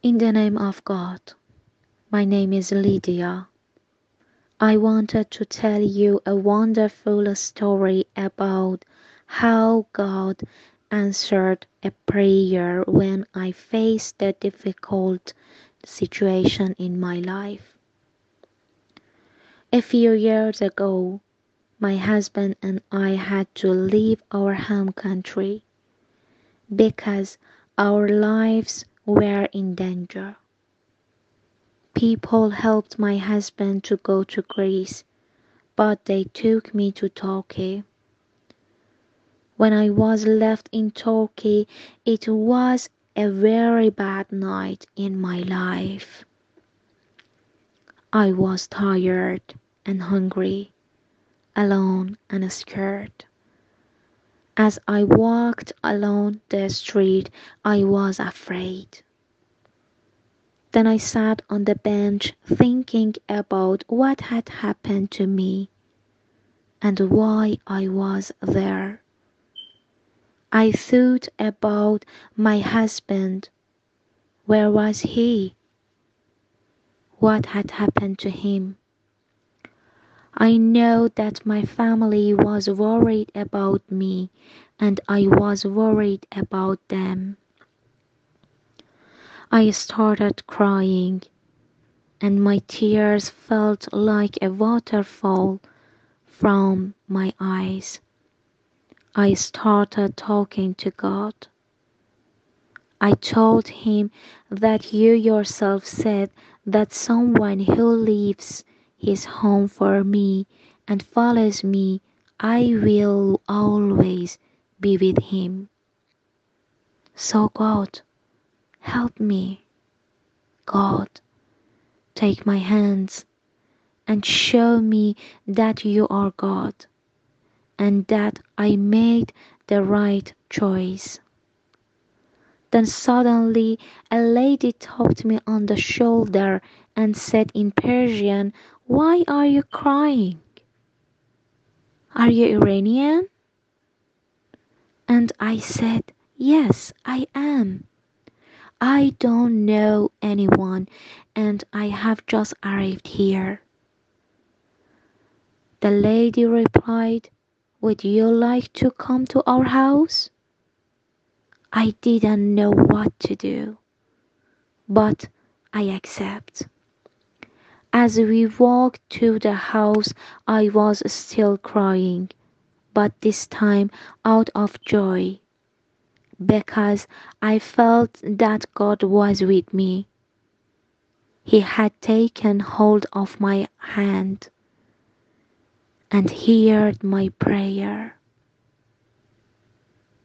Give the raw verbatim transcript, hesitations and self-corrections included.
In the name of God, my name is Lydia. I wanted to tell you a wonderful story about how God answered a prayer when I faced a difficult situation in my life. A few years ago, my husband and I had to leave our home country because our lives were in danger. People helped my husband to go to Greece, but they took me to Turkey. When I was left in Turkey, it was a very bad night in my life. I was tired and hungry, alone and scared. As I walked along the street, I was afraid. Then I sat on the bench thinking about what had happened to me and why I was there. I thought about my husband. Where was he? What had happened to him? I know that my family was worried about me and I was worried about them. I started crying and my tears felt like a waterfall from my eyes. I started talking to God. I told him that you yourself said that someone who leaves his home for me and follows me, I will always be with him. So God, help me. God, take my hands and show me that you are God and that I made the right choice. Then suddenly a lady tapped me on the shoulder and said in Persian, "Why are you crying? Are you Iranian?" And I said, "Yes, I am. I don't know anyone and I have just arrived here." The lady replied, "Would you like to come to our house?" I didn't know what to do, but I accept. As we walked to the house, I was still crying, but this time out of joy, because I felt that God was with me. He had taken hold of my hand and heard my prayer.